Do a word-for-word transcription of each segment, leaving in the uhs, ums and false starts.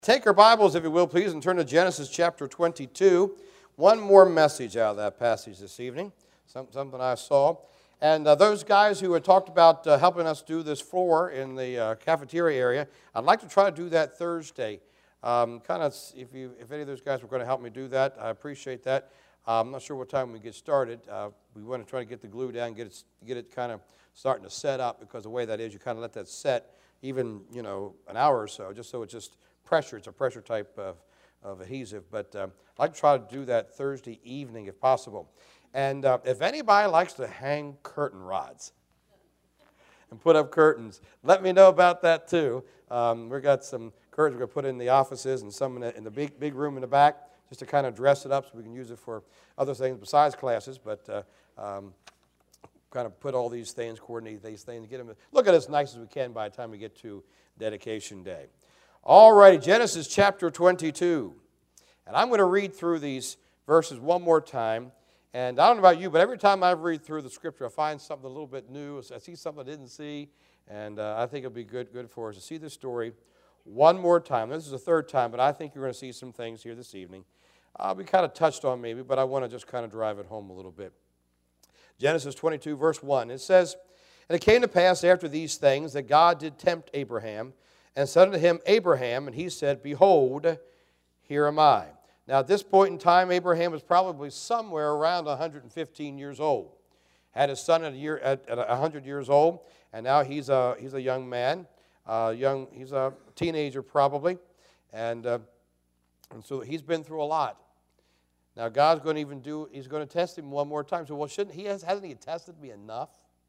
Take your Bibles, if you will, please, and turn to Genesis chapter twenty-two. One more message out of that passage this evening, something I saw. And uh, those guys who had talked about uh, helping us do this floor in the uh, cafeteria area, I'd like to try to do that Thursday. Um, kind of, if you, if any of those guys were going to help me do that, I appreciate that. Uh, I'm not sure what time we get started. Uh, we want to try to get the glue down, get it, get it kind of starting to set up, because the way that is, you kind of let that set even, you know, an hour or so, just so it's just pressure. It's a pressure type of, of adhesive. But um, I'd like to try to do that Thursday evening if possible. And uh, if anybody likes to hang curtain rods and put up curtains, let me know about that too. Um, we've got some curtains we're going to put in the offices and some in the, in the big, big room in the back, just to kind of dress it up so we can use it for other things besides classes. But uh, um, kind of put all these things, coordinate these things, get them, look at as nice as we can by the time we get to dedication day. All righty, Genesis chapter twenty-two. And I'm going to read through these verses one more time. And I don't know about you, but every time I read through the scripture, I find something a little bit new. I see something I didn't see. And uh, I think it'll be good, good for us to see this story one more time. This is the third time, but I think you're going to see some things here this evening. Uh, we kind of touched on maybe, but I want to just kind of drive it home a little bit. Genesis twenty-two, verse one. It says, "And it came to pass after these things that God did tempt Abraham, and said unto him, Abraham, and he said, Behold, here am I." Now at this point in time, Abraham was probably somewhere around one hundred fifteen years old. Had his son at a year at, at one hundred years old, and now he's a he's a young man, uh, young he's a teenager probably, and uh, and so he's been through a lot. Now God's going to even do he's going to test him one more time. So well, shouldn't he has hasn't he tested me enough?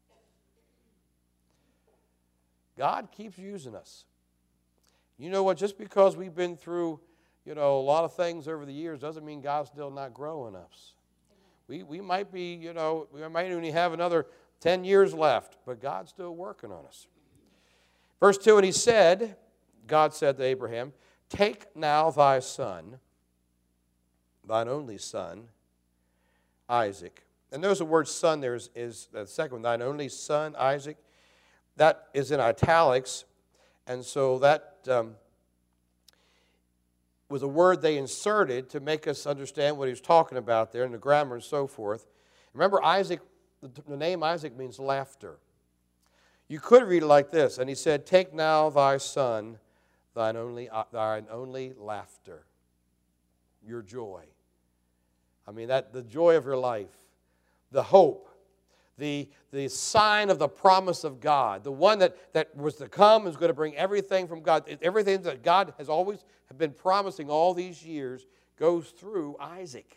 God keeps using us. You know what? Just because we've been through, you know, a lot of things over the years doesn't mean God's still not growing us. We we might be, you know, we might only have another ten years left, but God's still working on us. Verse two, and he said, God said to Abraham, Take now thy son, thine only son, Isaac. And notice the word son there is, is the second one, thine only son, Isaac. That is in italics. And so that um, was a word they inserted to make us understand what he was talking about there in the grammar and so forth. Remember, Isaac, the, the name Isaac means laughter. You could read it like this, and he said, Take now thy son, thine only, uh, thine only laughter, your joy. I mean, that the joy of your life, the hope, The, the sign of the promise of God, the one that, that was to come is going to bring everything from God. Everything that God has always been promising all these years goes through Isaac.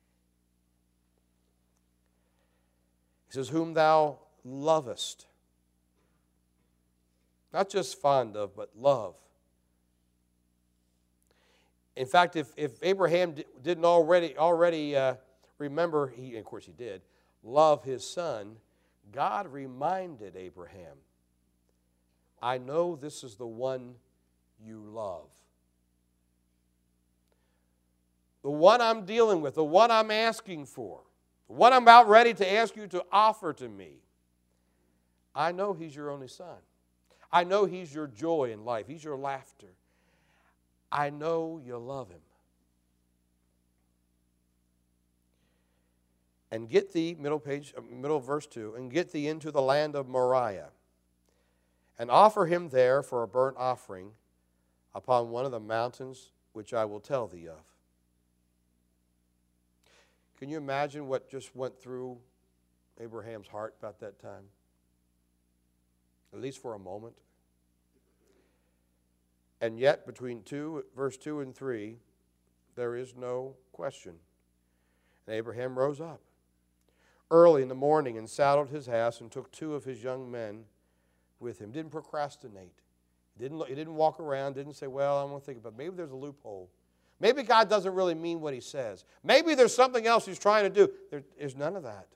He says, whom thou lovest. Not just fond of, but love. In fact, if, if Abraham didn't already, already uh, remember, he, of course he did, love his son, God reminded Abraham, I know this is the one you love. The one I'm dealing with, the one I'm asking for, the one I'm about ready to ask you to offer to me. I know he's your only son. I know he's your joy in life. He's your laughter. I know you love him. And get thee, middle page, middle of verse two, and get thee into the land of Moriah, and offer him there for a burnt offering upon one of the mountains which I will tell thee of. Can you imagine what just went through Abraham's heart about that time? At least for a moment. And yet, between two, verse two and three, there is no question. And Abraham rose up early in the morning and saddled his ass and took two of his young men with him. Didn't procrastinate. Didn't, he didn't walk around, didn't say, well, I'm going to think about it. Maybe there's a loophole. Maybe God doesn't really mean what he says. Maybe there's something else he's trying to do. There, there's none of that.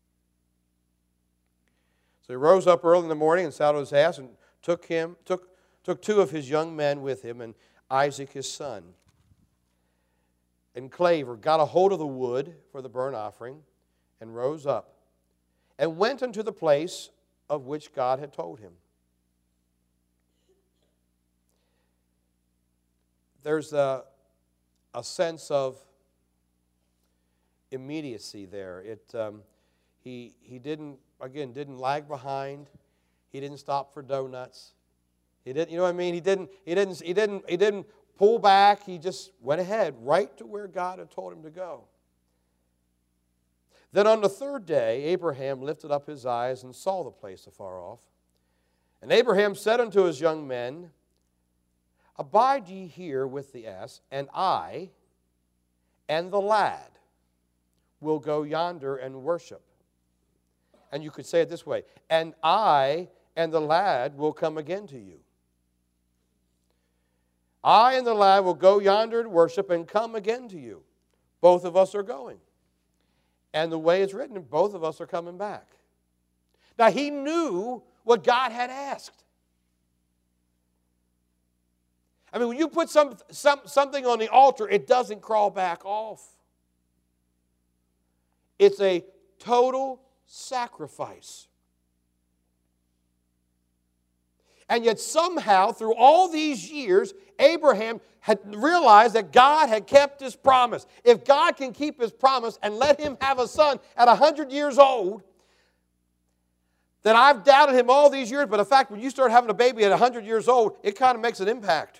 So he rose up early in the morning and saddled his ass and took him, took, took two of his young men with him and Isaac his son. And clave, or got a hold of the wood for the burnt offering, and rose up, and went unto the place of which God had told him. there's a, a sense of immediacy there. It, um, he, he didn't, again, didn't lag behind. He didn't stop for donuts. He didn't, you know what I mean? He didn't, he didn't, he didn't, he didn't pull back. He just went ahead right to where God had told him to go. Then on the third day, Abraham lifted up his eyes and saw the place afar off. And Abraham said unto his young men, Abide ye here with the ass, and I and the lad will go yonder and worship. And you could say it this way, and I and the lad will come again to you. I and the lad will go yonder and worship and come again to you. Both of us are going. And the way it's written, both of us are coming back. Now, he knew what God had asked. I mean, when you put some, some, something on the altar, it doesn't crawl back off. It's a total sacrifice. And yet somehow, through all these years, Abraham had realized that God had kept his promise. If God can keep his promise and let him have a son at one hundred years old, then I've doubted him all these years. But in fact, when you start having a baby at one hundred years old, it kind of makes an impact.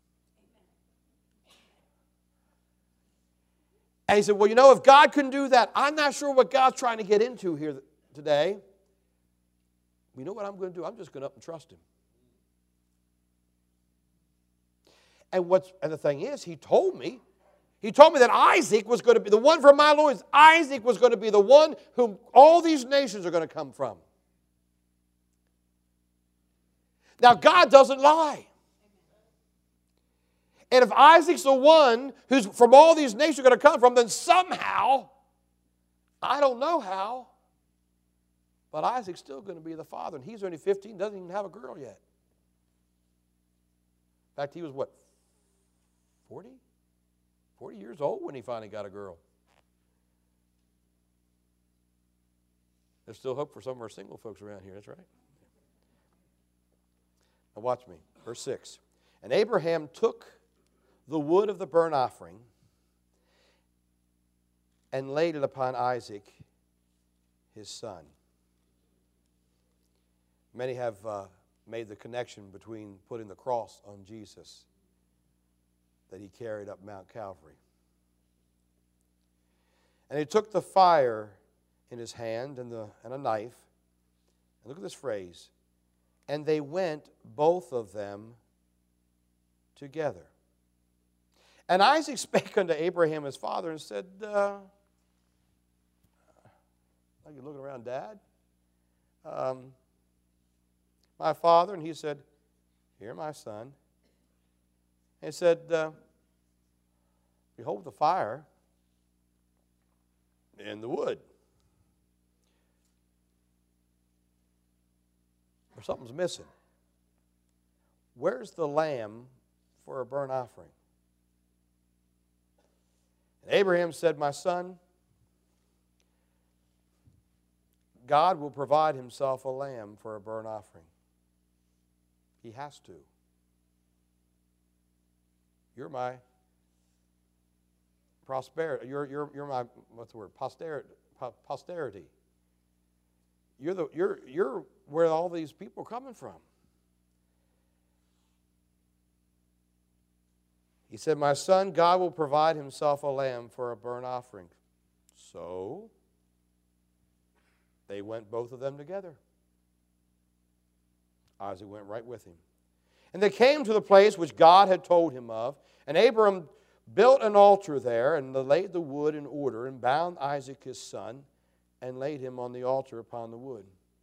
And he said, well, you know, if God can do that, I'm not sure what God's trying to get into here today. You know what I'm going to do? I'm just going to up and trust him. And what's and the thing is, he told me, he told me that Isaac was going to be the one from my loins. Isaac was going to be the one whom all these nations are going to come from. Now, God doesn't lie. And if Isaac's the one who's from all these nations are going to come from, then somehow, I don't know how, but Isaac's still going to be the father. And he's only fifteen, doesn't even have a girl yet. In fact, he was what, forty? forty years old when he finally got a girl. There's still hope for some of our single folks around here, that's right. Now watch me, verse six. And Abraham took the wood of the burnt offering and laid it upon Isaac, his son. Many have uh, made the connection between putting the cross on Jesus that he carried up Mount Calvary. And he took the fire in his hand and, the, and a knife. And look at this phrase. And they went, both of them, together. And Isaac spake unto Abraham his father and said, uh, like you're looking around, Dad? Um, my father, and he said, here, my son. And he said, uh, behold the fire and the wood. Or something's missing. Where's the lamb for a burnt offering? And Abraham said, my son, God will provide himself a lamb for a burnt offering. He has to. You're my prosperity. You're, you're, you're my, what's the word? Posterity. Posterity. You're, the, you're, you're where all these people are coming from. He said, my son, God will provide himself a lamb for a burnt offering. So, they went both of them together. Isaac went right with him. And they came to the place which God had told him of. And Abram built an altar there, and laid the wood in order, and bound Isaac his son, and laid him on the altar upon the wood.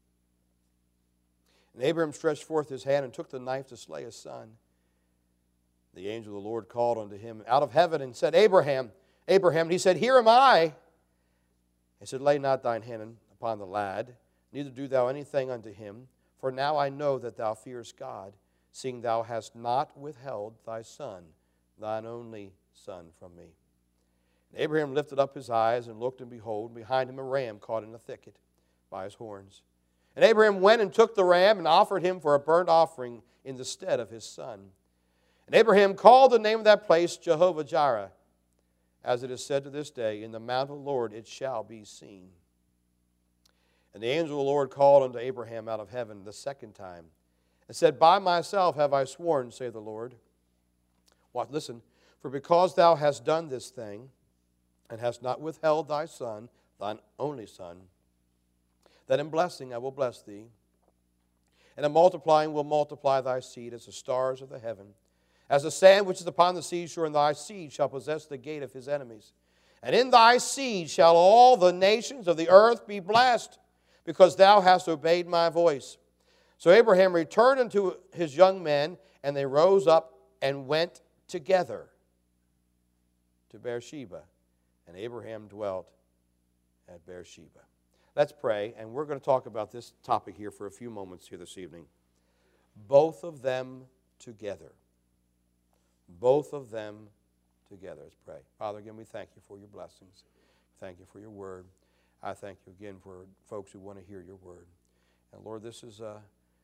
And Abram stretched forth his hand, and took the knife to slay his son. The angel of the Lord called unto him out of heaven, and said, Abraham, Abraham. And he said, here am I. He said, lay not thine hand upon the lad, neither do thou anything unto him. For now I know that thou fearest God, seeing thou hast not withheld thy son, thine only son, from me. And Abraham lifted up his eyes and looked, and behold, behind him a ram caught in a thicket by his horns. And Abraham went and took the ram and offered him for a burnt offering in the stead of his son. And Abraham called the name of that place Jehovah-Jireh. As it is said to this day, in the mount of the Lord it shall be seen. And the angel of the Lord called unto Abraham out of heaven the second time, and said, By myself have I sworn, saith the Lord. What? Listen, for because thou hast done this thing, and hast not withheld thy son, thine only son, that in blessing I will bless thee, and in multiplying will multiply thy seed as the stars of the heaven, as the sand which is upon the seashore, and thy seed shall possess the gate of his enemies. And in thy seed shall all the nations of the earth be blessed, because thou hast obeyed my voice. So Abraham returned unto his young men, and they rose up and went together to Beersheba. And Abraham dwelt at Beersheba. Let's pray, and we're going to talk about this topic here for a few moments here this evening. Both of them together. Both of them together. Let's pray. Father, again, we thank you for your blessings. Thank you for your word. I thank you again for folks who want to hear your word. And Lord, this is a,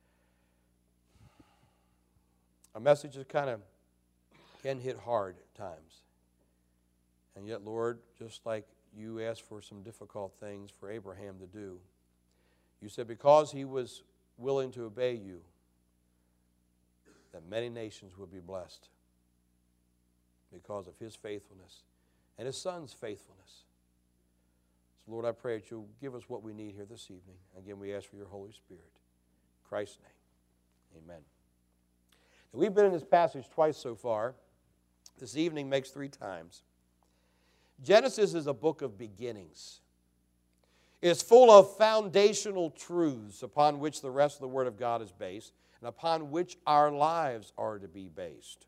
a message that kind of can hit hard at times. And yet, Lord, just like you asked for some difficult things for Abraham to do, you said because he was willing to obey you, that many nations would be blessed because of his faithfulness and his son's faithfulness. So, Lord, I pray that you'll give us what we need here this evening. Again, we ask for your Holy Spirit. In Christ's name, amen. Now, we've been in this passage twice so far. This evening makes three times. Genesis is a book of beginnings. It's full of foundational truths upon which the rest of the Word of God is based and upon which our lives are to be based.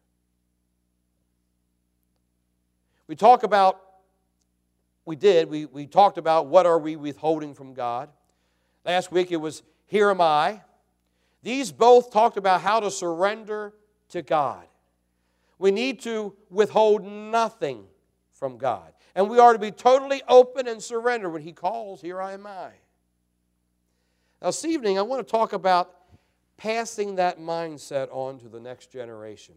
We talk about, we did, we, we talked about what are we withholding from God. Last week it was, here am I. These both talked about how to surrender to God. We need to withhold nothing from God. And we are to be totally open and surrender when He calls, here I am I. Now this evening I want to talk about passing that mindset on to the next generation.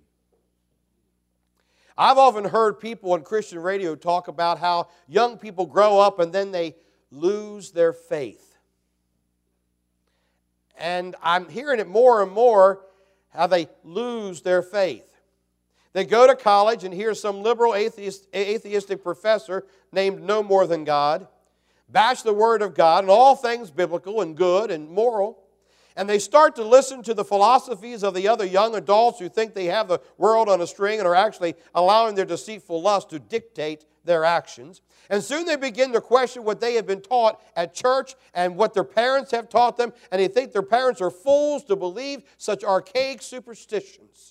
I've often heard people on Christian radio talk about how young people grow up and then they lose their faith. And I'm hearing it more and more, how they lose their faith. They go to college and hear some liberal atheist, atheistic professor named No More Than God bash the Word of God and all things biblical and good and moral. And they start to listen to the philosophies of the other young adults who think they have the world on a string and are actually allowing their deceitful lust to dictate their actions. And soon they begin to question what they have been taught at church and what their parents have taught them. And they think their parents are fools to believe such archaic superstitions.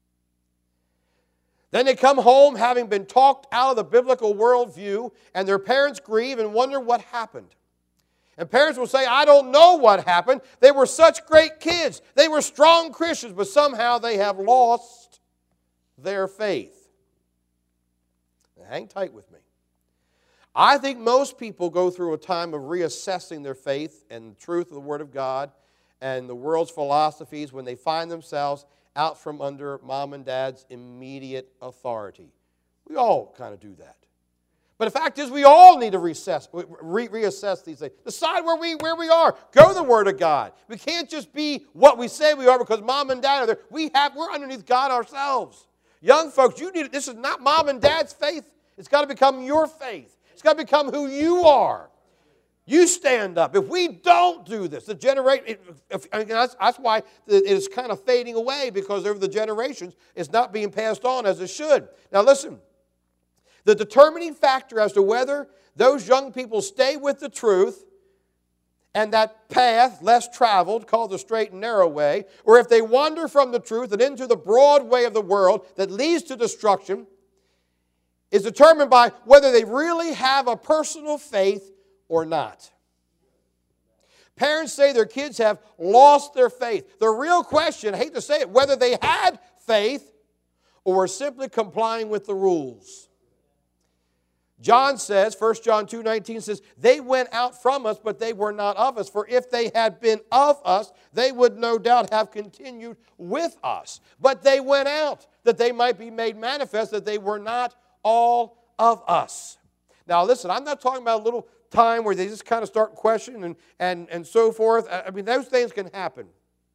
Then they come home having been talked out of the biblical worldview, and their parents grieve and wonder what happened. And parents will say, I don't know what happened. They were such great kids. They were strong Christians, but somehow they have lost their faith. Now, hang tight with me. I think most people go through a time of reassessing their faith and the truth of the Word of God and the world's philosophies when they find themselves out from under mom and dad's immediate authority. We all kind of do that. But the fact is, we all need to reassess, re- reassess these things. Decide where we, where we are. Go to the Word of God. We can't just be what we say we are because mom and dad are there. We have, we're underneath God ourselves. Young folks, you need, this is not mom and dad's faith. It's got to become your faith. It's got to become who you are. You stand up. If we don't do this, the generation, that's, that's why it is kind of fading away, because over the generations, it's not being passed on as it should. Now listen, the determining factor as to whether those young people stay with the truth and that path less traveled, called the straight and narrow way, or if they wander from the truth and into the broad way of the world that leads to destruction, is determined by whether they really have a personal faith or not. Parents say their kids have lost their faith. The real question, I hate to say it, whether they had faith or were simply complying with the rules. John says, First John two nineteen says, they went out from us, but they were not of us. For if they had been of us, they would no doubt have continued with us. But they went out, that they might be made manifest, that they were not all of us. Now listen, I'm not talking about a little time where they just kind of start questioning and, and, and so forth. I mean, those things can happen.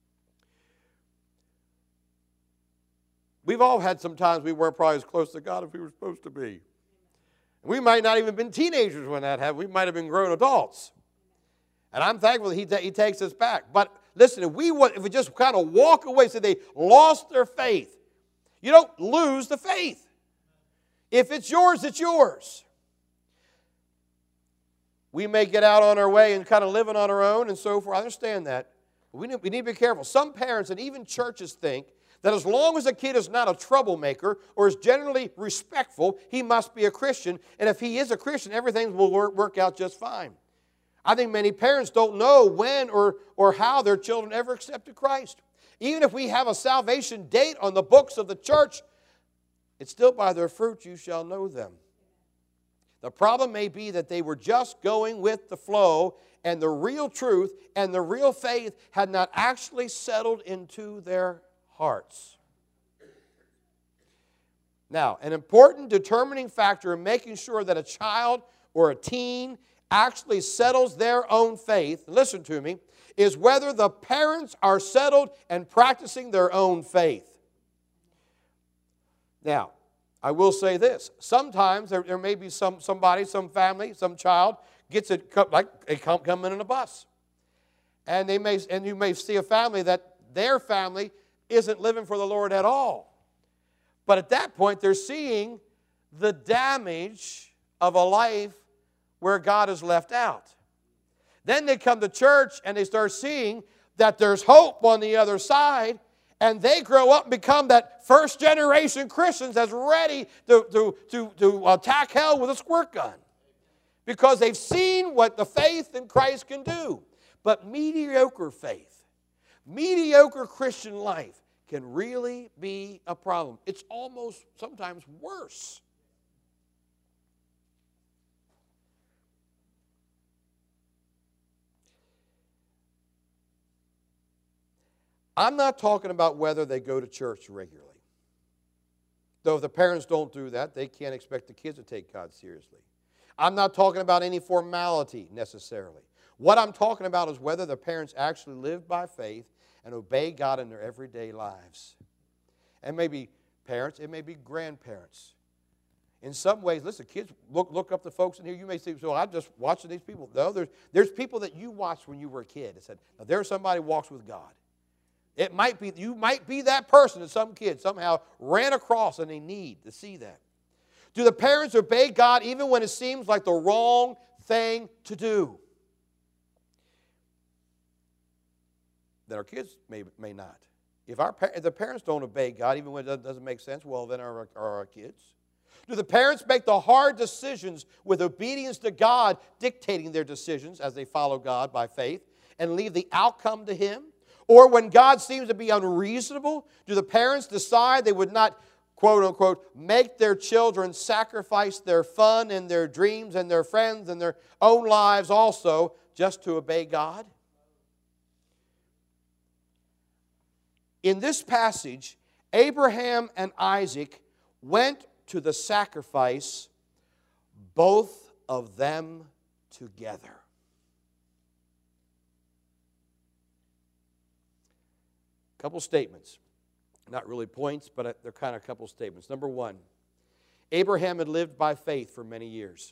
We've all had some times we weren't probably as close to God as we were supposed to be. We might not even have been teenagers when that happened. We might have been grown adults. And I'm thankful that he, he takes us back. But listen, if we, if we just kind of walk away, so they lost their faith, you don't lose the faith. If it's yours, it's yours. We may get out on our way and kind of living on our own and so forth. I understand that. But we need, we need to be careful. Some parents and even churches think that as long as a kid is not a troublemaker or is generally respectful, he must be a Christian. And if he is a Christian, everything will work, work out just fine. I think many parents don't know when or, or how their children ever accepted Christ. Even if we have a salvation date on the books of the church, it's still by their fruit you shall know them. The problem may be that they were just going with the flow, and the real truth and the real faith had not actually settled into their hearts. Now, an important determining factor in making sure that a child or a teen actually settles their own faith, listen to me, is whether the parents are settled and practicing their own faith. Now, I will say this. Sometimes there, there may be some somebody, some family, some child gets it like they come, come in on a bus. And they may and you may see a family that their family isn't living for the Lord at all. But at that point, they're seeing the damage of a life where God is left out. Then they come to church and they start seeing that there's hope on the other side, and they grow up and become that first generation Christians that's ready to, to, to, to attack hell with a squirt gun. Because they've seen what the faith in Christ can do. But mediocre faith, mediocre Christian life can really be a problem. It's almost sometimes worse. I'm not talking about whether they go to church regularly. Though if the parents don't do that, they can't expect the kids to take God seriously. I'm not talking about any formality necessarily. What I'm talking about is whether the parents actually live by faith and obey God in their everyday lives. And maybe parents, it may be grandparents. In some ways, listen, kids, look, look up the folks in here. You may say, so I'm just watching these people. No, there's, there's people that you watched when you were a kid and said, now there's somebody who walks with God. It might be, you might be that person that some kid somehow ran across and they need to see that. Do the parents obey God even when it seems like the wrong thing to do? That our kids may, may not. If, our, if the parents don't obey God even when it doesn't make sense, well, then are, are our kids? Do the parents make the hard decisions with obedience to God dictating their decisions as they follow God by faith and leave the outcome to Him? Or when God seems to be unreasonable, do the parents decide they would not, quote unquote, make their children sacrifice their fun and their dreams and their friends and their own lives also just to obey God? In this passage, Abraham and Isaac went to the sacrifice, both of them together. A couple statements. Not really points, but they're kind of a couple statements. Number one, Abraham had lived by faith for many years.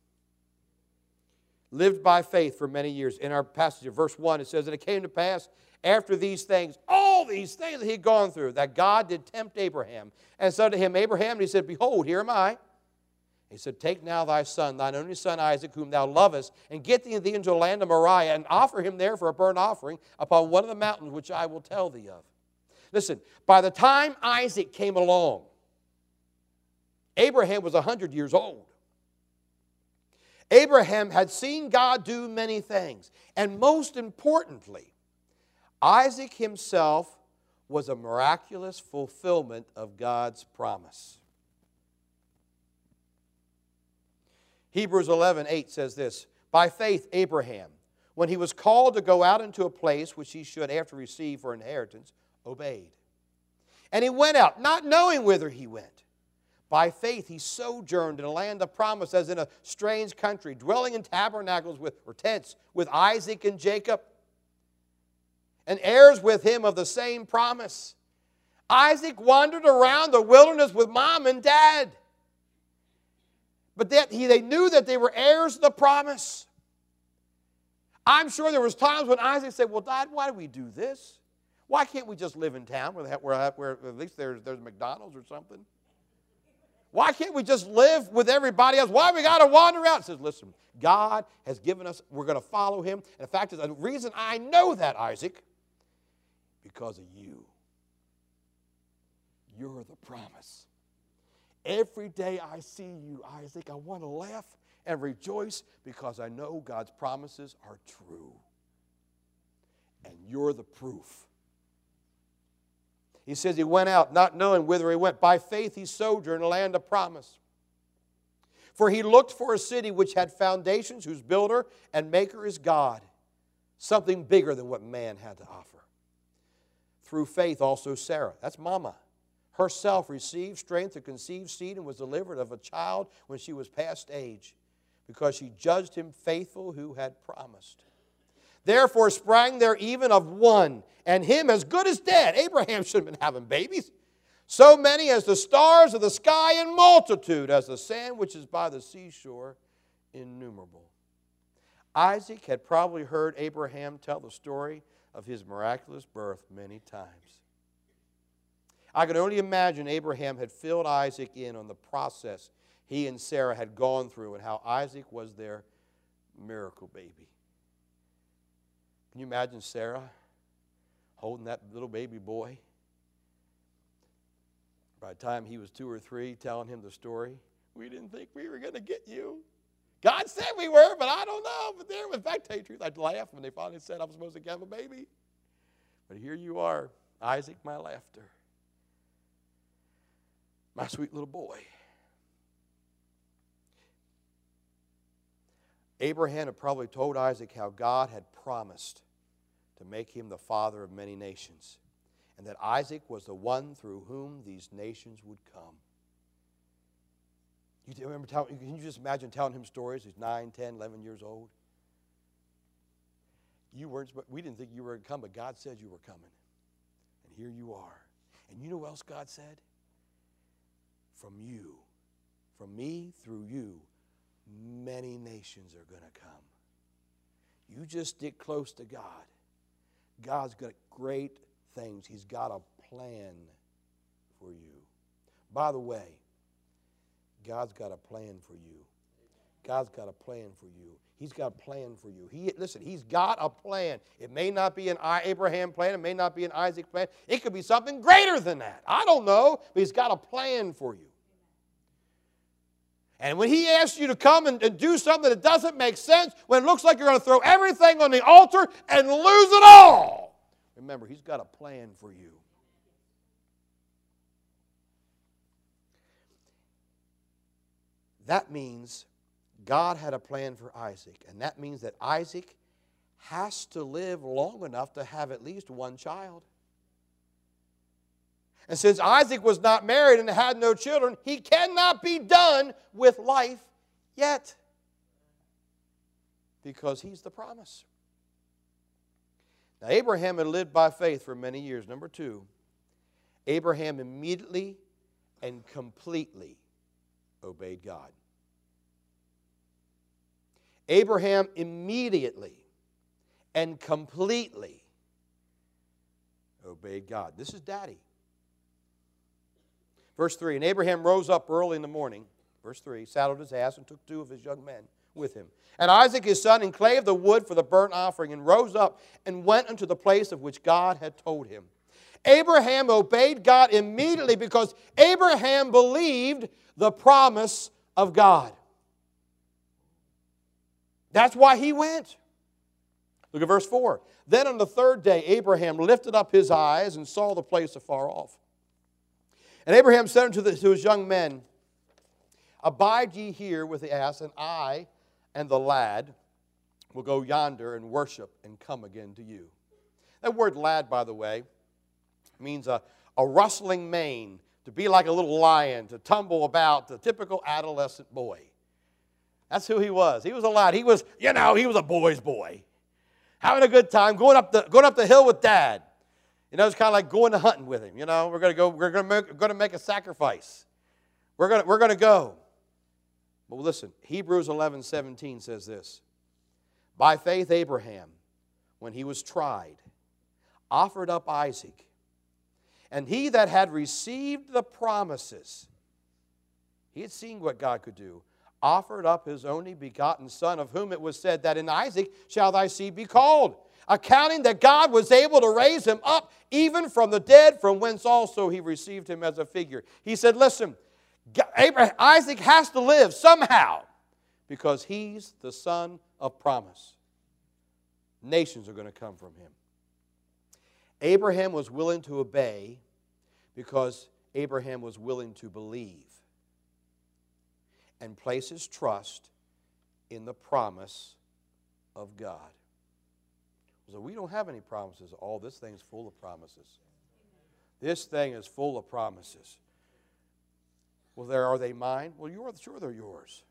Lived by faith for many years. In our passage of verse one, it says, and it came to pass after these things, all these things that he'd gone through, that God did tempt Abraham, and said to him, Abraham, and he said, behold, here am I. He said, take now thy son, thine only son Isaac, whom thou lovest, and get thee into the land of Moriah, and offer him there for a burnt offering upon one of the mountains which I will tell thee of. Listen, by the time Isaac came along, Abraham was one hundred years old. Abraham had seen God do many things. And most importantly, Isaac himself was a miraculous fulfillment of God's promise. Hebrews eleven eight says this, by faith Abraham, when he was called to go out into a place which he should after receive for inheritance, obeyed. And he went out, not knowing whither he went. By faith he sojourned in a land of promise, as in a strange country, dwelling in tabernacles with, or tents with Isaac and Jacob, and heirs with him of the same promise. Isaac wandered around the wilderness with mom and dad. But that he, they knew that they were heirs of the promise. I'm sure there was times when Isaac said, well, Dad, why do we do this? Why can't we just live in town where, where, where at least there's, there's McDonald's or something? Why can't we just live with everybody else? Why we got to wander around? He says, listen, God has given us, we're going to follow him. And the fact is, the reason I know that, Isaac, because of you. You're the promise. Every day I see you, Isaac, I want to laugh and rejoice because I know God's promises are true. And you're the proof. He says he went out not knowing whither he went. By faith he sojourned in a land of promise. For he looked for a city which had foundations, whose builder and maker is God. Something bigger than what man had to offer. Through faith also Sarah, that's mama, herself received strength to conceive seed and was delivered of a child when she was past age, because she judged him faithful who had promised. Therefore sprang there even of one, and him as good as dead. Abraham should have been having babies. So many as the stars of the sky in multitude, as the sand which is by the seashore, innumerable. Isaac had probably heard Abraham tell the story of his miraculous birth many times. I can only imagine Abraham had filled Isaac in on the process he and Sarah had gone through and how Isaac was their miracle baby. Can you imagine Sarah holding that little baby boy? By the time he was two or three, telling him the story, we didn't think we were going to get you. God said we were, but I don't know. But there, in fact, to tell you the truth, I'd laugh when they finally said I was supposed to have a baby. But here you are, Isaac, my laughter. My sweet little boy. Abraham had probably told Isaac how God had promised to make him the father of many nations, and that Isaac was the one through whom these nations would come. You remember telling, can you just imagine telling him stories? He's nine, ten, eleven years old. You weren't, we didn't think you were going to come, but God said you were coming. And here you are. And you know what else God said? From you, from me through you, many nations are going to come. You just stick close to God. God's got great things. He's got a plan for you. By the way, God's got a plan for you. God's got a plan for you. He's got a plan for you. He, listen, he's got a plan. It may not be an Abraham plan. It may not be an Isaac plan. It could be something greater than that. I don't know, but he's got a plan for you. And when he asks you to come and, and do something that doesn't make sense, when it looks like you're going to throw everything on the altar and lose it all, remember, he's got a plan for you. That means God had a plan for Isaac, and that means that Isaac has to live long enough to have at least one child. And since Isaac was not married and had no children, he cannot be done with life yet, because he's the promise. Now, Abraham had lived by faith for many years. Number two, Abraham immediately and completely obeyed God. Abraham immediately and completely obeyed God. This is Daddy. Verse three, and Abraham rose up early in the morning, verse three, saddled his ass and took two of his young men with him. And Isaac his son enclaved the wood for the burnt offering and rose up and went unto the place of which God had told him. Abraham obeyed God immediately because Abraham believed the promise of God. That's why he went. Look at verse four. Then on the third day Abraham lifted up his eyes and saw the place afar off. And Abraham said unto the, to his young men, Abide ye here with the ass, and I and the lad will go yonder and worship and come again to you. That word lad, by the way, means a, a rustling mane, to be like a little lion, to tumble about, the typical adolescent boy. That's who he was. He was a lad. He was, you know, he was a boy's boy. Having a good time, going up the, going up the hill with Dad. You know, it's kind of like going to hunting with him. You know, we're going to go, we're going to make, going to make a sacrifice. We're going to, we're going to go. But listen, Hebrews eleven seventeen says this. By faith Abraham, when he was tried, offered up Isaac. And he that had received the promises, he had seen what God could do, offered up his only begotten son, of whom it was said that in Isaac shall thy seed be called, accounting that God was able to raise him up even from the dead, from whence also he received him as a figure. He said, listen, Abraham, Isaac has to live somehow because he's the son of promise. Nations are going to come from him. Abraham was willing to obey because Abraham was willing to believe and place his trust in the promise of God. So we don't have any promises. All this thing's full of promises. This thing is full of promises. Well, there are they mine? Well, you're sure they're yours.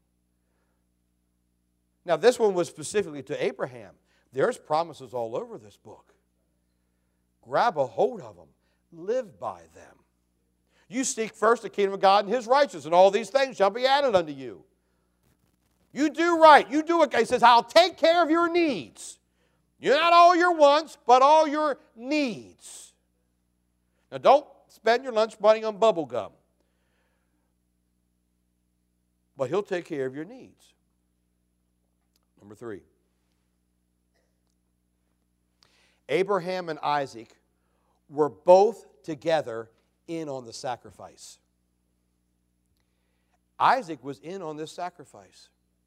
Now, this one was specifically to Abraham. There's promises all over this book. Grab a hold of them. Live by them. You seek first the kingdom of God and his righteousness, and all these things shall be added unto you. You do right. You do what God says. I'll take care of your needs. You're not all your wants, but all your needs. Now, don't spend your lunch money on bubble gum. But he'll take care of your needs. Number three. Abraham and Isaac were both together in on the sacrifice. Isaac was in on this sacrifice.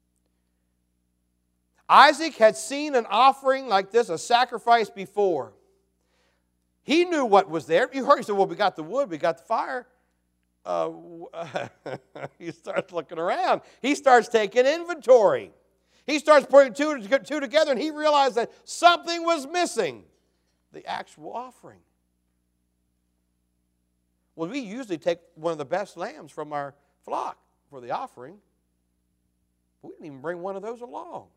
Isaac had seen an offering like this, a sacrifice before. He knew what was there. You heard, he said, well, we got the wood, we got the fire. Uh, he starts looking around. He starts taking inventory. He starts putting two, two together, and he realized that something was missing. The actual offering. Well, we usually take one of the best lambs from our flock for the offering. But we didn't even bring one of those along.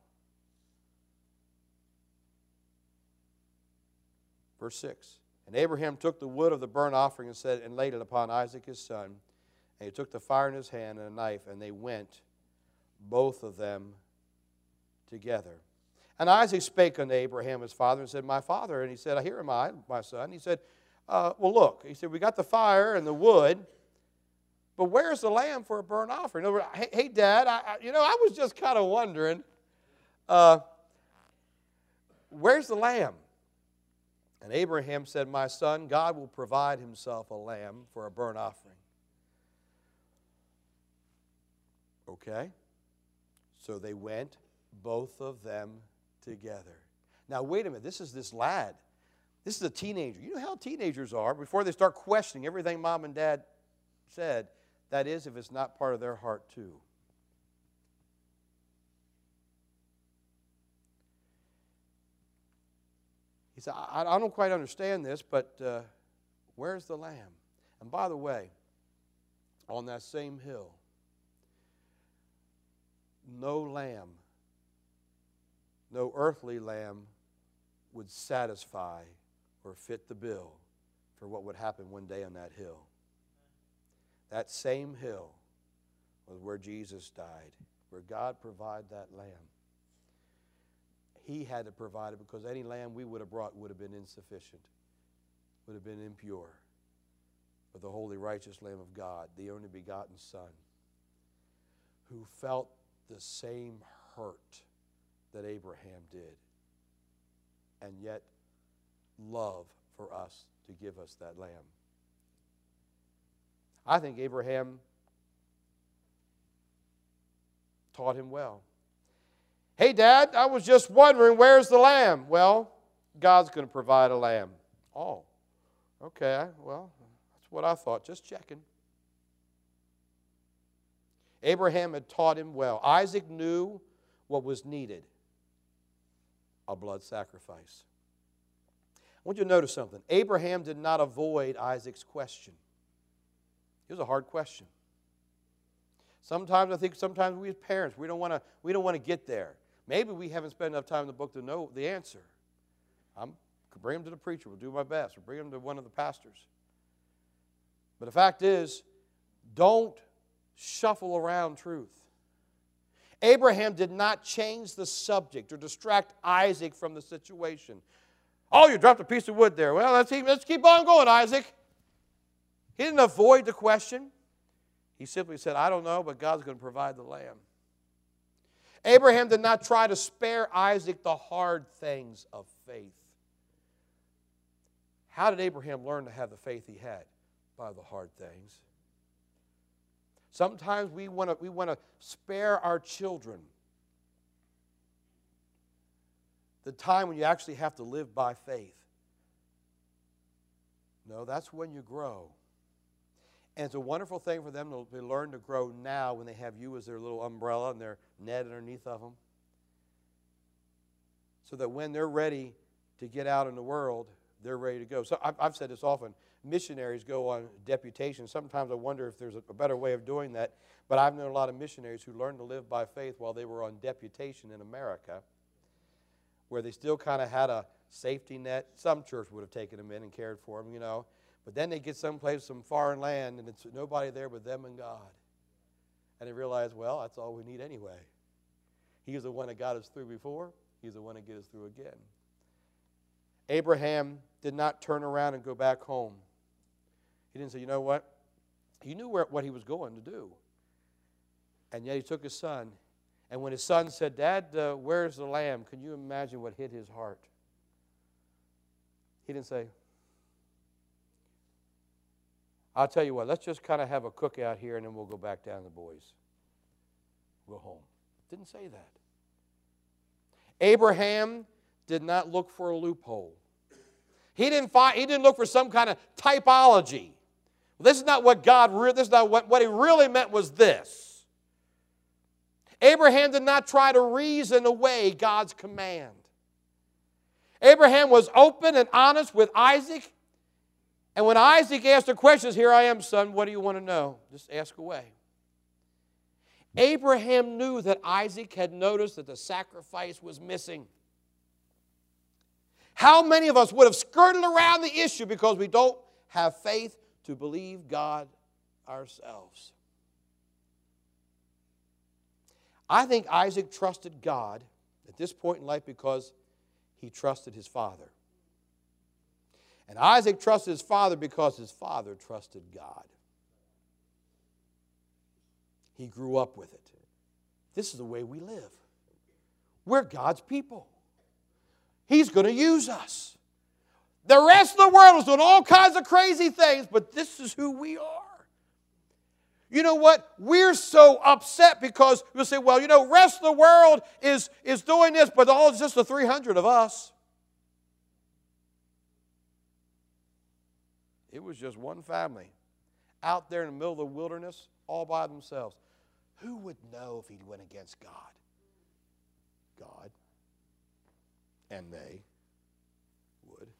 Verse six. And Abraham took the wood of the burnt offering and said, and laid it upon Isaac his son. And he took the fire in his hand and a knife, and they went, both of them, together. And Isaac spake unto Abraham his father and said, my father. And he said, here am I, my son. He said, uh, well, look. He said, we got the fire and the wood, but where's the lamb for a burnt offering? In other words, hey, hey, Dad, I, I, you know, I was just kind of wondering, uh, where's the lamb? And Abraham said, my son, God will provide himself a lamb for a burnt offering. Okay. So they went, both of them together. Now, wait a minute. This is this lad. This is a teenager. You know how teenagers are before they start questioning everything mom and dad said. That is, if it's not part of their heart, too. He said, I, I don't quite understand this, but uh, where's the lamb? And by the way, on that same hill, no lamb, no earthly lamb would satisfy or fit the bill for what would happen one day on that hill. That same hill was where Jesus died, where God provided that lamb. He had to provide it because any lamb we would have brought would have been insufficient, would have been impure. But the holy, righteous Lamb of God, the only begotten Son, who felt the same hurt that Abraham did, and yet love for us to give us that lamb. I think Abraham taught him well. Hey, Dad, I was just wondering, where's the lamb? Well, God's going to provide a lamb. Oh, okay, well, that's what I thought. Just checking. Abraham had taught him well. Isaac knew what was needed, a blood sacrifice. I want you to notice something. Abraham did not avoid Isaac's question. It was a hard question. Sometimes I think sometimes we as parents, we don't want to we don't want to get there. Maybe we haven't spent enough time in the book to know the answer. I'm bring them to the preacher. We'll do my best. We'll bring them to one of the pastors. But the fact is, don't shuffle around truth. Abraham did not change the subject or distract Isaac from the situation. Oh, you dropped a piece of wood there. Well, let's keep, let's keep on going, Isaac. He didn't avoid the question. He simply said, I don't know, but God's going to provide the lamb. Abraham did not try to spare Isaac the hard things of faith. How did Abraham learn to have the faith he had? By the hard things. Sometimes we want to we want to spare our children the time when you actually have to live by faith. No, that's when you grow. And it's a wonderful thing for them to learn to grow now when they have you as their little umbrella and their net underneath of them. So that when they're ready to get out in the world, they're ready to go. So I've said this often. Missionaries go on deputation. Sometimes I wonder if there's a better way of doing that. But I've known a lot of missionaries who learned to live by faith while they were on deputation in America, where they still kind of had a safety net. Some church would have taken them in and cared for them, you know. But then they get someplace, some foreign land, and it's nobody there but them and God. And they realize, well, that's all we need anyway. He's the one that got us through before. He's the one that gets us through again. Abraham did not turn around and go back home. He didn't say, you know what? He knew where, what he was going to do. And yet he took his son. And when his son said, Dad, uh, where's the lamb? Can you imagine what hit his heart? He didn't say, I'll tell you what, let's just kind of have a cookout here and then we'll go back down to the boys. We'll home. Didn't say that. Abraham did not look for a loophole. He didn't find, he didn't look for some kind of typology. This is not what God, this is not what, what he really meant was this. Abraham did not try to reason away God's command. Abraham was open and honest with Isaac. And when Isaac asked the questions, here I am, son, what do you want to know? Just ask away. Abraham knew that Isaac had noticed that the sacrifice was missing. How many of us would have skirted around the issue because we don't have faith to believe God ourselves? I think Isaac trusted God at this point in life because he trusted his father. And Isaac trusted his father because his father trusted God. He grew up with it. This is the way we live. We're God's people. He's going to use us. The rest of the world is doing all kinds of crazy things, but this is who we are. You know what? We're so upset because we'll say, well, you know, the rest of the world is, is doing this, but all it's just the three hundred of us. It was just one family out there in the middle of the wilderness all by themselves. Who would know if he went against God? God. And they would.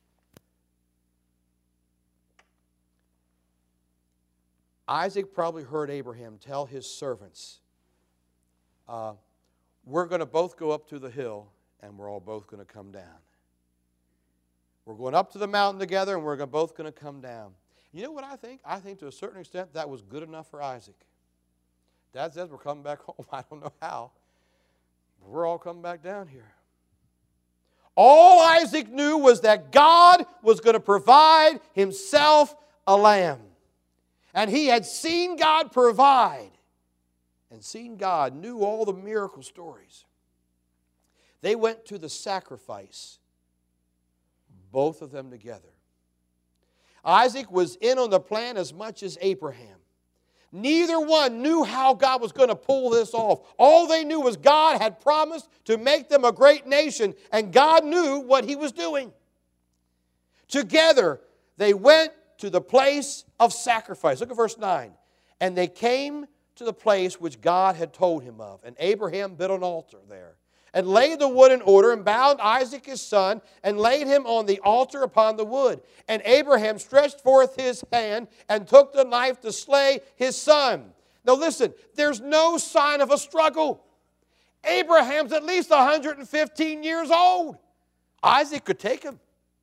Isaac probably heard Abraham tell his servants, uh, we're going to both go up to the hill and we're all both going to come down. We're going up to the mountain together and we're both going to come down. You know what I think? I think to a certain extent that was good enough for Isaac. Dad says we're coming back home. I don't know how. But we're all coming back down here. All Isaac knew was that God was going to provide himself a lamb. And he had seen God provide and seen God, knew all the miracle stories. They went to the sacrifice, both of them together. Isaac was in on the plan as much as Abraham. Neither one knew how God was going to pull this off. All they knew was God had promised to make them a great nation, and God knew what he was doing. Together, they went to the place of sacrifice. Look at verse nine. And they came to the place which God had told him of. And Abraham built an altar there, and laid the wood in order, and bound Isaac his son, and laid him on the altar upon the wood. And Abraham stretched forth his hand, and took the knife to slay his son. Now listen, there's no sign of a struggle. Abraham's at least one hundred fifteen years old. Isaac could take him.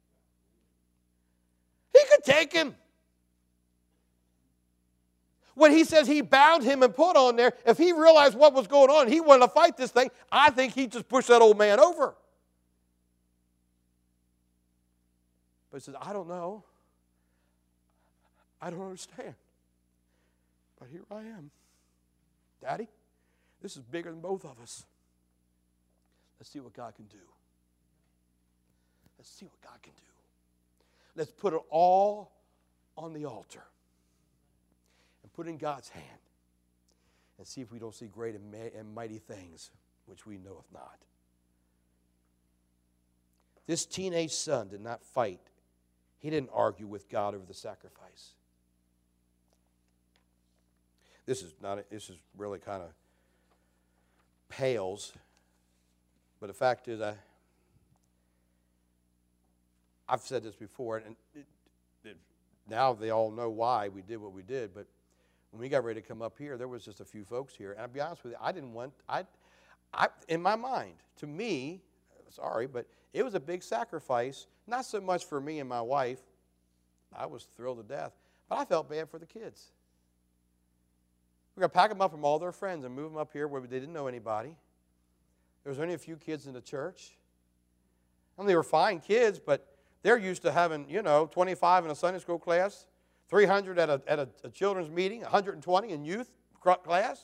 He could take him. When he says he bound him and put on there, if he realized what was going on, he wanted to fight this thing, I think he'd just push that old man over. But he says, I don't know. I don't understand. But here I am. Daddy, this is bigger than both of us. Let's see what God can do. Let's see what God can do. Let's put it all on the altar and put it in God's hand and see if we don't see great and mighty things which we knoweth not. This teenage son did not fight. He didn't argue with God over the sacrifice. This is not. This is really kind of pales, but the fact is, I, I've said this before, and it, it, now they all know why we did what we did. But when we got ready to come up here, there was just a few folks here, and I'll be honest with you, I didn't want. I, I in my mind, to me, sorry, but it was a big sacrifice. Not so much for me and my wife. I was thrilled to death, but I felt bad for the kids. We're going to pack them up from all their friends and move them up here where they didn't know anybody. There was only a few kids in the church. I mean, they were fine kids, but they're used to having, you know, twenty-five in a Sunday school class, three hundred at a, at a, a children's meeting, one hundred twenty in youth class.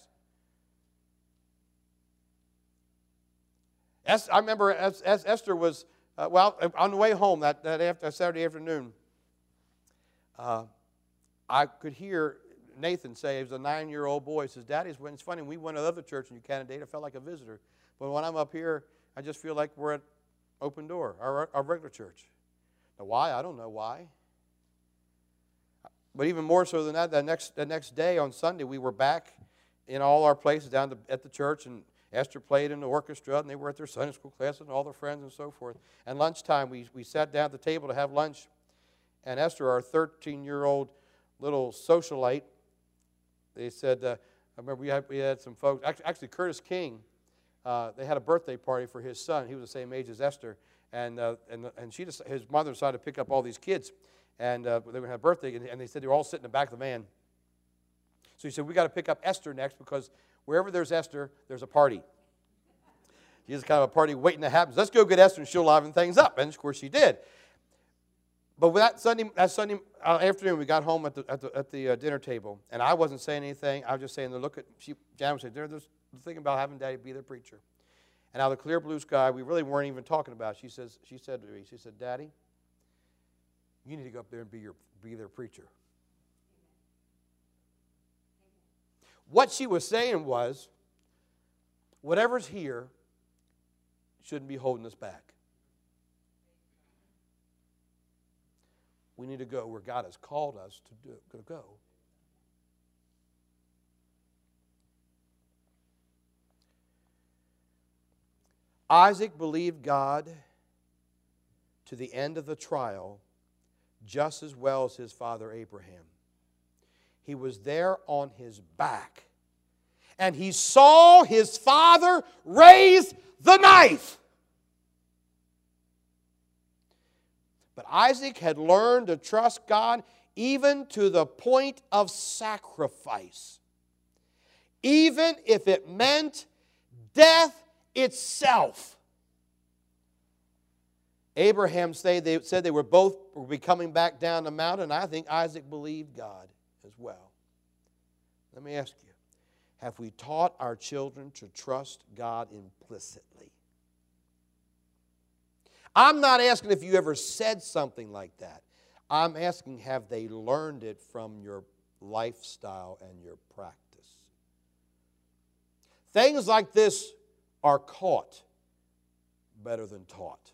Es, I remember as, as Esther was, uh, well, on the way home that, that after, Saturday afternoon, uh, I could hear Nathan say, he was a nine-year-old boy, he says, Daddy, it's funny, we went to another church in Canada, I felt like a visitor. But when I'm up here, I just feel like we're at Open Door, our, our regular church. Now, why? I don't know why. But even more so than that, the next, the next day on Sunday, we were back in all our places down to, at the church, and Esther played in the orchestra, and they were at their Sunday school classes, and all their friends and so forth. And lunchtime, we, we sat down at the table to have lunch, and Esther, our thirteen-year-old little socialite, they said, uh, I remember we had, we had some folks, actually, actually Curtis King, uh, they had a birthday party for his son. He was the same age as Esther. And uh, and and she just, his mother decided to pick up all these kids. And uh, they were going to have a birthday, and, and they said they were all sitting in the back of the van. So he said, we got to pick up Esther next because wherever there's Esther, there's a party. She's kind of a party waiting to happen. Let's go get Esther, and she'll liven things up. And, of course, she did. But that Sunday, that Sunday afternoon, we got home at the at the, at the uh, dinner table, and I wasn't saying anything. I was just saying, look at, she, Jan was saying, they're just thinking about having Daddy be their preacher. And out of the clear blue sky, we really weren't even talking about it. She says, she said to me, she said, Daddy, you need to go up there and be your be their preacher. What she was saying was, whatever's here shouldn't be holding us back. We need to go where God has called us to, do, to go. Isaac believed God to the end of the trial just as well as his father Abraham. He was there on his back, and he saw his father raise the knife. But Isaac had learned to trust God even to the point of sacrifice, even if it meant death itself. Abraham said they, said they were both were be coming back down the mountain. I think Isaac believed God as well. Let me ask you, have we taught our children to trust God implicitly? I'm not asking if you ever said something like that. I'm asking, have they learned it from your lifestyle and your practice? Things like this are caught better than taught.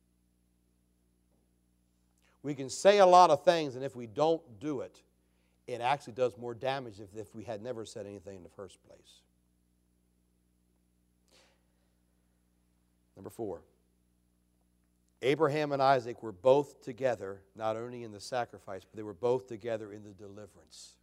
We can say a lot of things, and if we don't do it, it actually does more damage if, if we had never said anything in the first place. Number four, Abraham and Isaac were both together, not only in the sacrifice, but they were both together in the deliverance.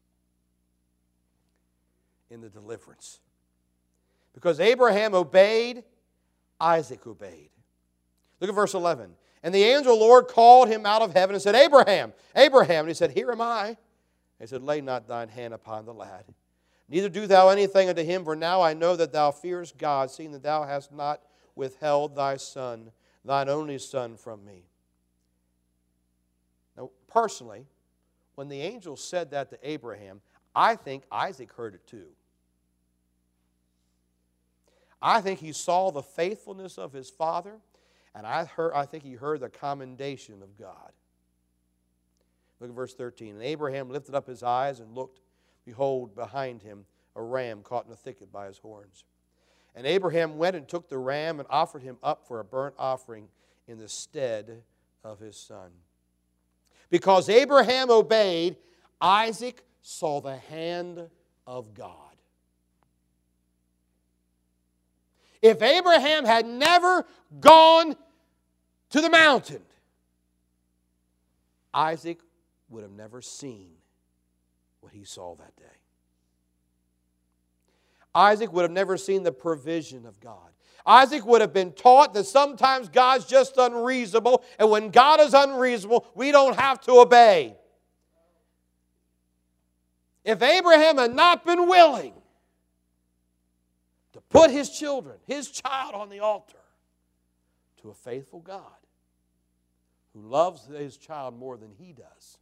In the deliverance. Because Abraham obeyed, Isaac obeyed. Look at verse eleven. And the angel of the Lord called him out of heaven and said, Abraham, Abraham. And he said, Here am I. And he said, Lay not thine hand upon the lad, neither do thou anything unto him, for now I know that thou fearest God, seeing that thou hast not withheld thy son, thine only son, from me. Now, personally, when the angel said that to Abraham, I think Isaac heard it too. I think he saw the faithfulness of his father, and I, heard, I think he heard the commendation of God. Look at verse thirteen. And Abraham lifted up his eyes and looked. Behold, behind him a ram caught in a thicket by his horns. And Abraham went and took the ram and offered him up for a burnt offering in the stead of his son. Because Abraham obeyed, Isaac saw the hand of God. If Abraham had never gone to the mountain, Isaac would have never seen what he saw that day. Isaac would have never seen the provision of God. Isaac would have been taught that sometimes God's just unreasonable, and when God is unreasonable, we don't have to obey. If Abraham had not been willing to put his children, his child on the altar to a faithful God who loves his child more than he does,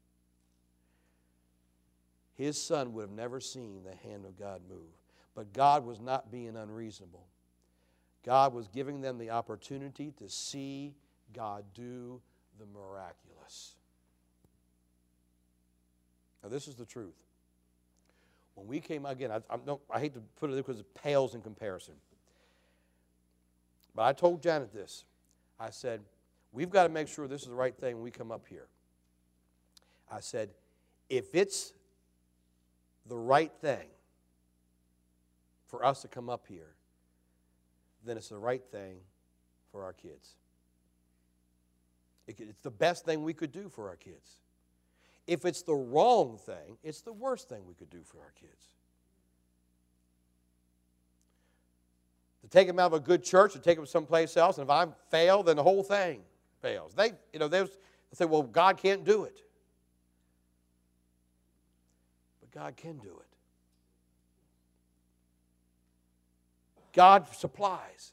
his son would have never seen the hand of God move. But God was not being unreasonable. God was giving them the opportunity to see God do the miraculous. Now, this is the truth. When we came, again, I, I, don't, I hate to put it there because it pales in comparison. But I told Janet this. I said, we've got to make sure this is the right thing when we come up here. I said, if it's the right thing for us to come up here, then it's the right thing for our kids. It's the best thing we could do for our kids. If it's the wrong thing, it's the worst thing we could do for our kids. To take them out of a good church, to take them someplace else, and if I fail, then the whole thing fails. They, you know, they say, well, God can't do it. But God can do it. God supplies.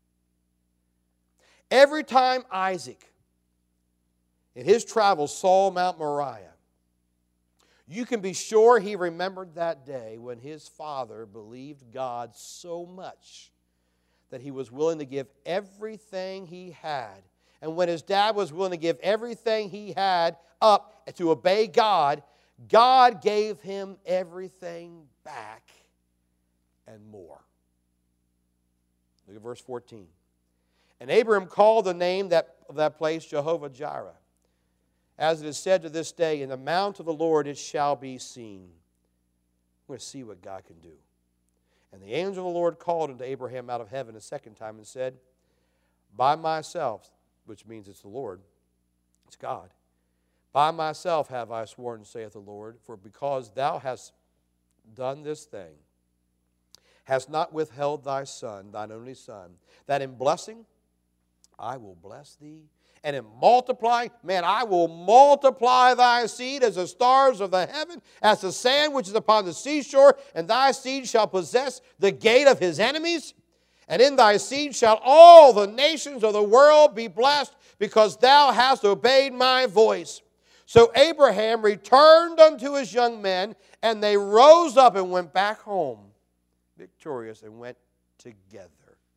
Every time Isaac, in his travels, saw Mount Moriah, you can be sure he remembered that day when his father believed God so much that he was willing to give everything he had. And when his dad was willing to give everything he had up to obey God, God gave him everything back and more. Look at verse fourteen. And Abram called the name that, of that place Jehovah Jireh. As it is said to this day, in the mount of the Lord it shall be seen. We're going to see what God can do. And the angel of the Lord called unto Abraham out of heaven a second time and said, By myself, which means it's the Lord, it's God, by myself have I sworn, saith the Lord, for because thou hast done this thing, hast not withheld thy son, thine only son, that in blessing I will bless thee, and in multiplying, man, I will multiply thy seed as the stars of the heaven, as the sand which is upon the seashore, and thy seed shall possess the gate of his enemies. And in thy seed shall all the nations of the world be blessed, because thou hast obeyed my voice. So Abraham returned unto his young men, and they rose up and went back home, victorious, and went together.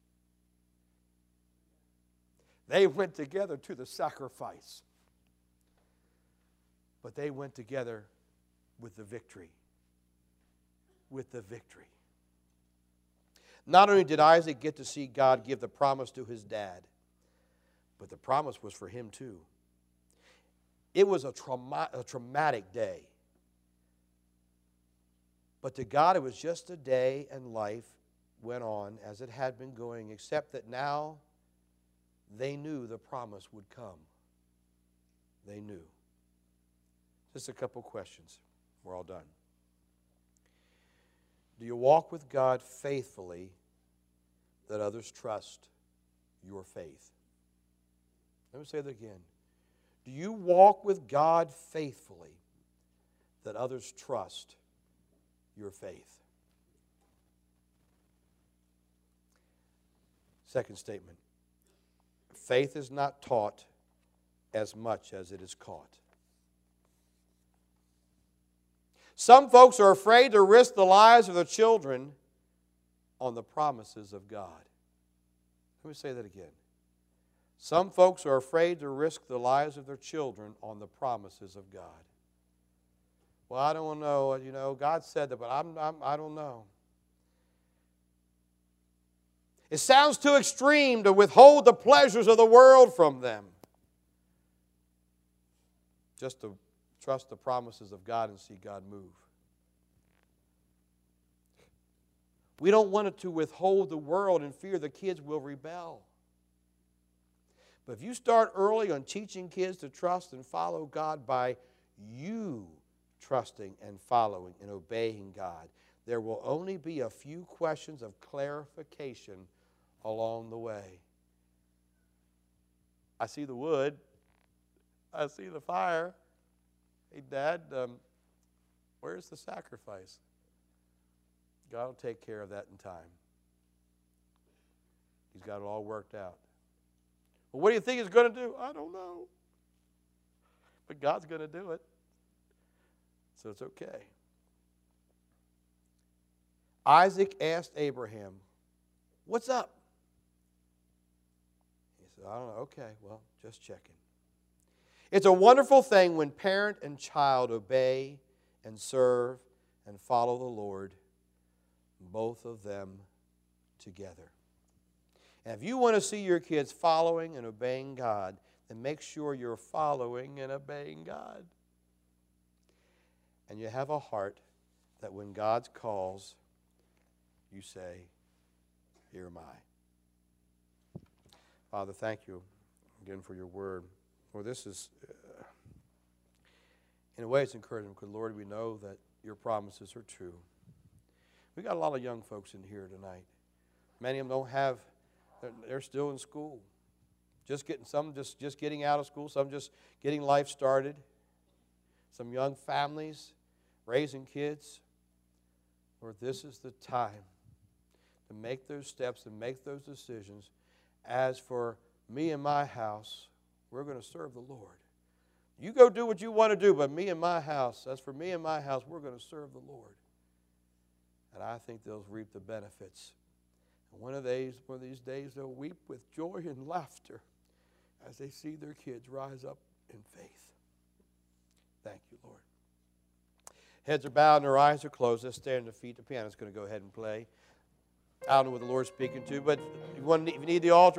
They went together to the sacrifice. But they went together with the victory. With the victory. Not only did Isaac get to see God give the promise to his dad, but the promise was for him too. It was a, trauma, a traumatic day But to God, it was just a day, and life went on as it had been going, except that now they knew the promise would come. They knew. Just a couple questions. We're all done. Do you walk with God faithfully that others trust your faith? Let me say that again. Do you walk with God faithfully that others trust your faith? Second statement. Faith is not taught as much as it is caught. Some folks are afraid to risk the lives of their children on the promises of God. Let me say that again. Some folks are afraid to risk the lives of their children on the promises of God. Well, I don't know. You know, God said that, but I'm, I'm, I don't know. It sounds too extreme to withhold the pleasures of the world from them. Just to trust the promises of God and see God move. We don't want it to withhold the world and fear the kids will rebel. But if you start early on teaching kids to trust and follow God by you trusting and following and obeying God, there will only be a few questions of clarification along the way. I see the wood. I see the fire. Hey, Dad, um, where's the sacrifice? God will take care of that in time. He's got it all worked out. Well, what do you think He's going to do? I don't know. But God's going to do it. So it's okay. Isaac asked Abraham, "What's up?" He said, "I don't know." Okay, well, just checking. It's a wonderful thing when parent and child obey and serve and follow the Lord, both of them together. And if you want to see your kids following and obeying God, then make sure you're following and obeying God. And you have a heart that when God calls, you say, "Here am I." Father, thank you again for your word. Lord, this is, uh, in a way, it's encouraging because, Lord, we know that your promises are true. We got a lot of young folks in here tonight. Many of them don't have, they're, they're still in school. Just getting, some just, just getting out of school, some just getting life started. Some young families raising kids. Lord, this is the time to make those steps and make those decisions. As for me and my house, we're going to serve the Lord. You go do what you want to do, but me and my house, as for me and my house, we're going to serve the Lord. And I think they'll reap the benefits. And one of these, one of these days, they'll weep with joy and laughter as they see their kids rise up in faith. Thank you, Lord. Heads are bowed and their eyes are closed. Let's stand on the feet. The piano's going to go ahead and play. I don't know what the Lord's speaking to, but if you, want, if you need the altar,